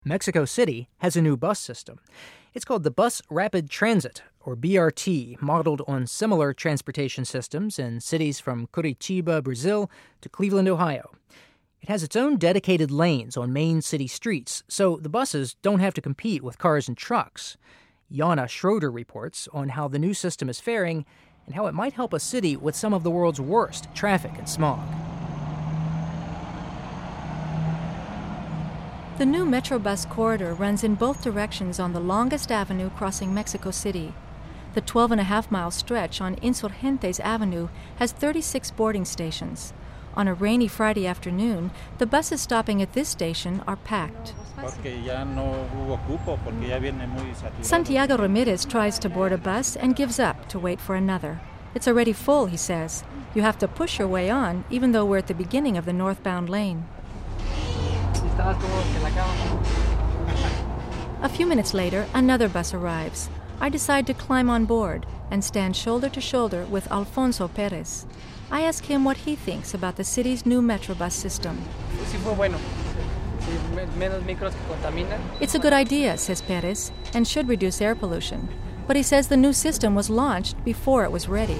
Mexico City has a new bus system. It's called the Bus Rapid Transit, or BRT, modeled on similar transportation systems in cities from Curitiba, Brazil, to Cleveland, Ohio. It has its own dedicated lanes on main city streets, so the buses don't have to compete with cars and trucks. Jana Schroeder reports on how the new system is faring and how it might help a city with some of the world's worst traffic and smog. The new Metrobus corridor runs in both directions on the longest avenue crossing Mexico City. The 12.5-mile stretch on Insurgentes Avenue has 36 boarding stations. On a rainy Friday afternoon, the buses stopping at this station are packed. Santiago Ramirez tries to board a bus and gives up to wait for another. It's already full, he says. You have to push your way on, even though we're at the beginning of the northbound lane. A few minutes later, another bus arrives. I decide to climb on board and stand shoulder to shoulder with Alfonso Perez. I ask him what he thinks about the city's new Metrobus system. It's a good idea, says Perez, and should reduce air pollution. But he says the new system was launched before it was ready.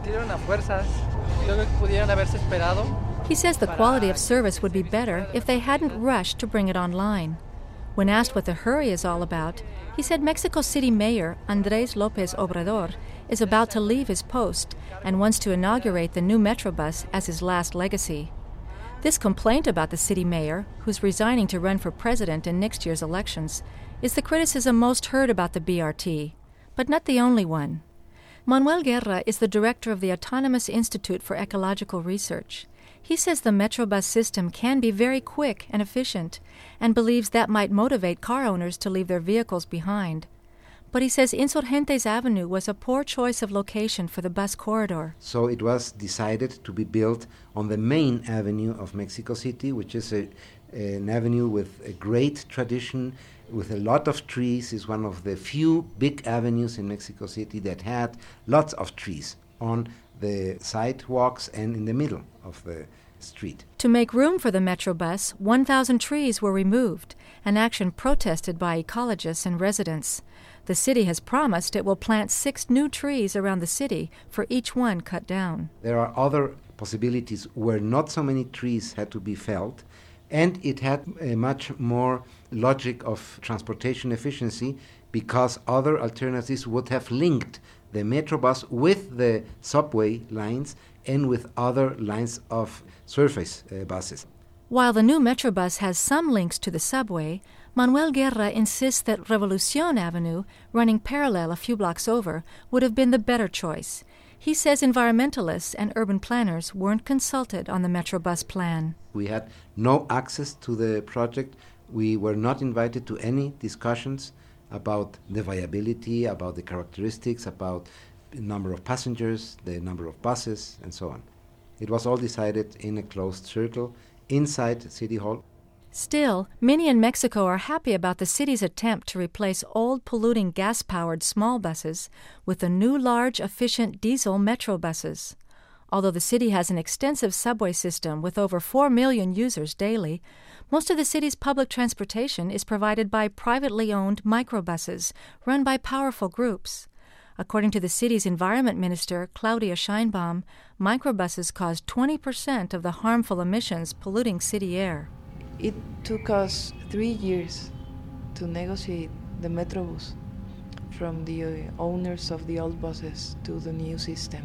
He says the quality of service would be better if they hadn't rushed to bring it online. When asked what the hurry is all about, he said Mexico City Mayor Andrés López Obrador is about to leave his post and wants to inaugurate the new Metrobus as his last legacy. This complaint about the city mayor, who's resigning to run for president in next year's elections, is the criticism most heard about the BRT, but not the only one. Manuel Guerra is the director of the Autonomous Institute for Ecological Research. He says the Metrobus system can be very quick and efficient and believes that might motivate car owners to leave their vehicles behind. But he says Insurgentes Avenue was a poor choice of location for the bus corridor. So it was decided to be built on the main avenue of Mexico City, which is an avenue with a great tradition, with a lot of trees. It's one of the few big avenues in Mexico City that had lots of trees on the sidewalks and in the middle of the street. To make room for the Metrobus, 1,000 trees were removed, an action protested by ecologists and residents. The city has promised it will plant 6 new trees around the city for each one cut down. There are other possibilities where not so many trees had to be felled, and it had a much more logic of transportation efficiency because other alternatives would have linked the Metrobus with the subway lines and with other lines of surface buses. While the new Metrobus has some links to the subway, Manuel Guerra insists that Revolucion Avenue, running parallel a few blocks over, would have been the better choice. He says environmentalists and urban planners weren't consulted on the Metrobus plan. We had no access to the project. We were not invited to any discussions about the viability, about the characteristics, about the number of passengers, the number of buses, and so on. It was all decided in a closed circle inside City Hall. Still, many in Mexico are happy about the city's attempt to replace old polluting gas-powered small buses with the new large efficient diesel metro buses. Although the city has an extensive subway system with over 4 million users daily, most of the city's public transportation is provided by privately owned microbuses run by powerful groups. According to the city's environment minister, Claudia Sheinbaum, microbuses cause 20% of the harmful emissions polluting city air. It took us 3 years to negotiate the Metrobus from the owners of the old buses to the new system.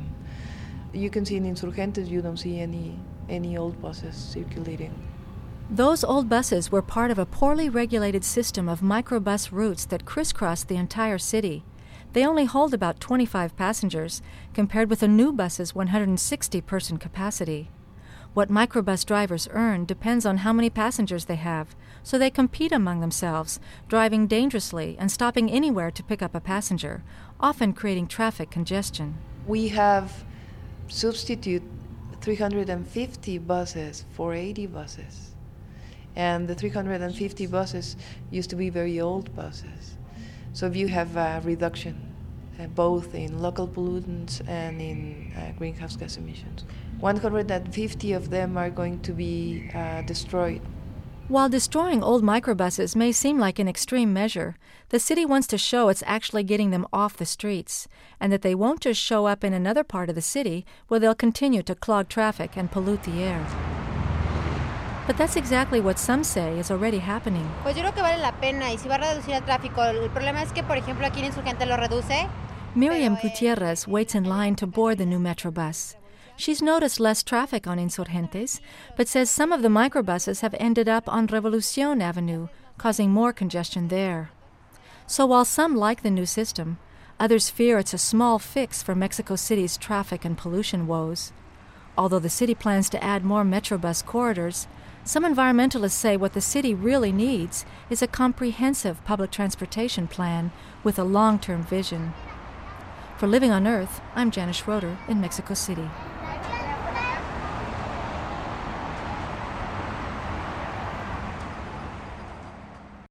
You can see in Insurgentes, you don't see any old buses circulating. Those old buses were part of a poorly regulated system of microbus routes that crisscrossed the entire city. They only hold about 25 passengers, compared with the new bus's 160-person capacity. What microbus drivers earn depends on how many passengers they have, so they compete among themselves, driving dangerously and stopping anywhere to pick up a passenger, often creating traffic congestion. We have substitute 350 buses for 80 buses. And the 350 buses used to be very old buses. So you have a reduction, both in local pollutants and in greenhouse gas emissions. 150 of them are going to be destroyed While destroying old microbuses may seem like an extreme measure, the city wants to show it's actually getting them off the streets, and that they won't just show up in another part of the city where they'll continue to clog traffic and pollute the air. But that's exactly what some say is already happening. Pues yo creo que vale la pena y si va a reducir el tráfico. El problema es que, por ejemplo, aquí en Insurgente lo reduce. Miriam Gutierrez waits in line to board the new Metrobus. She's noticed less traffic on Insurgentes, but says some of the microbuses have ended up on Revolucion Avenue, causing more congestion there. So while some like the new system, others fear it's a small fix for Mexico City's traffic and pollution woes. Although the city plans to add more Metrobus corridors, some environmentalists say what the city really needs is a comprehensive public transportation plan with a long-term vision. For Living on Earth, I'm Janice Schroeder in Mexico City.